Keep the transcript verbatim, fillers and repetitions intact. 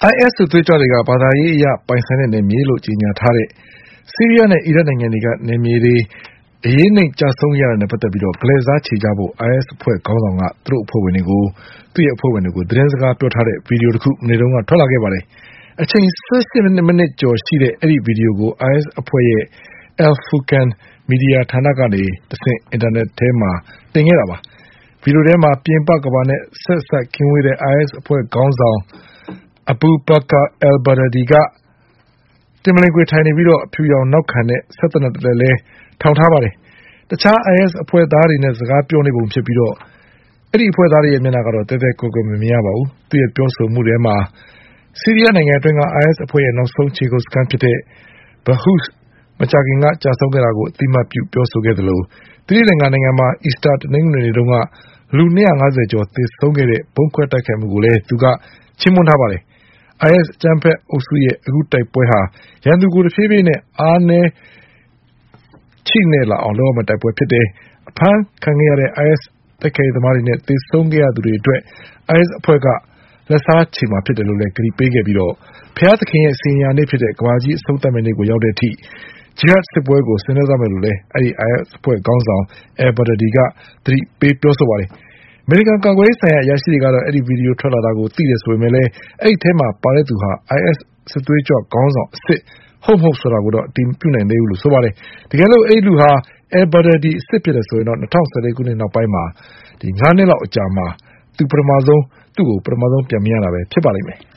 အိုင်အက်စ် စစ်သွေးကြွတွေကဘာသာရေးအရပိုင်ဆိုင်တဲ့နယ်မြေလို့ကြေညာထားတဲ့ဆီးရီးယားနဲ့အီရတ်နိုင်ငံတွေကနယ်မြေတွေအရေးနှိမ်ကျဆုံးရတာနဲ့ပတ်သက်ပြီးတော့ဂလဲစားချေကြဖို့ အိုင်အက်စ် အဖွဲ့ခေါင်းဆောင်ကသူတို့အဖွဲ့ဝင်တွေကိုသူ့ရဲ့အဖွဲ့ဝင်တွေကိုသတင်းစကားပြောထားတဲ့ဗီဒီယိုတစ်ခုမနေ့တုန်းကထွက်လာခဲ့ပါတယ်။အချိန်ဆယ့်ရှစ်မိနစ်ကျော်ရှိတဲ့အဲ့ဒီဗီဒီယိုကို အိုင်အက်စ် အဖွဲ့ရဲ့ Al Furqan မီဒီယာဌာနကနေတဆင့်အင်တာနက်ထဲမှာတင်ခဲ့တာပါ။ဗီဒီယိုထဲမှာပြင်ပကမ္ဘာနဲ့ဆက်ဆက်ကင်းဝေးတဲ့ အိုင်အက်စ် အဖွဲ့ခေါင်းဆောင်Abu Bakr al-Baghdadi ကတင်မလင်ကွေထိုင်နေပြီးတော့အဖြူရောင်နောက်ခံနဲ့ဆက်တနက်တလဲလဲထောင်ထားပါတယ်။တခြား အိုင်အက်စ် အဖွဲ့သားတွေနဲ့စကားပြောနေပုံဖြစ်ပြီးတော့အဲ့ဒီအဖွဲ့သားတွေရဲ့မျက်နှာကတော့တဲတဲကွယ်ကွယ်မမြင်ရပါဘူး။သူ့ရဲ့ပြောဆိုမှုထဲမှာဆီးရီးယားနိုင်ငံအတွင်းက အိုင်အက်စ် အဖွဲ့ရဲ့နောက်ဆုံးခြေကုပ်စခန်းဖြစ်တဲ့ Baghuz မကြာခင်ကကြာဆုံးခဲ့တာကိုအတိမတ်ပြုပြောဆိုခဲ့သလိုသီရိလင်္ကာနိုင်ငံမှာအီစတာတနင်္ဂနွေနေ့တုန်းကလူ၂၅၀ကျော်သေဆုံးခဲ့တဲ့ဘုံခွဲတိုက်ခိုက်မှုကိုလည်းသူကချီးမွမ်းထားပါတယ်။ အိုင်အက်စ် အကြမ်းဖက်အုပ်စုရဲ့အခုတိုက်ပွဲဟာရန်သူကိုတဖြည်းဖြည်းနဲ့အားနည်းချိနဲ့လာအောင်လုပ်ရမယ့်တိုက်ပွဲဖြစ်တယ်။အဖမ်းခံခဲ့ရတဲ့ အိုင်အက်စ် တိုက်ခိုက်ရေးသမားတွေနဲ့သေဆုံးခဲ့ရသူတွေအတွက် အိုင်အက်စ် အဖွဲ့ကလက်စားချေမှာဖြစ်တယ်လို့လည်းကတိပေးခဲ့ပြီးတော့ဘုရားသခင်ရဲ့စီရင်ရာနေ့ဖြစ်တဲ့ကမ္ဘာကြီးအဆုံးသတ်မယ့်နေ့ကိုရောက်တဲ့အထိဂျီဟတ်စစ်ပွဲကိုဆင်နွှဲသွားမယ်လို့လည်းအဲ့ဒီ အိုင်အက်စ် အဖွဲ့ခေါင်းဆောင် al-Baghdadi ကသတိပေးပြောဆိုပါတယ်။အမေရိကန်ကာကွယ်ရေးဆိုင်ရာအရာရှိတွေကတော့အဲ့ဒီဗီဒီယိုထွက်လာတာကိုသိတယ်ဆိုပေမဲ့လည်းအဲ့ဒီထဲမှာပါတဲ့သူဟာ အိုင်အက်စ် စစ်သွေးကြွခေါင်းဆောင်အစစ်ဟုတ်မဟုတ်ဆိုတာကိုတော့အတည်မပြုနိုင်သေးဘူးလို့ဆိုပါတယ်။တကယ်လို့အဲ့ဒီလူဟာ al-Baghdadi အစစ်ဖြစ်တယ်ဆိုရင်တော့၂၀၁၄ခုနှစ်နောက်ပိုင်းမှာဒီ၅နှစ်လောက်အကြာမှာသူပထမဆုံးသူ့ကိုပထမဆုံးပြန်မြင်ရတာပဲဖြစ်ပါလိမ့်မယ်။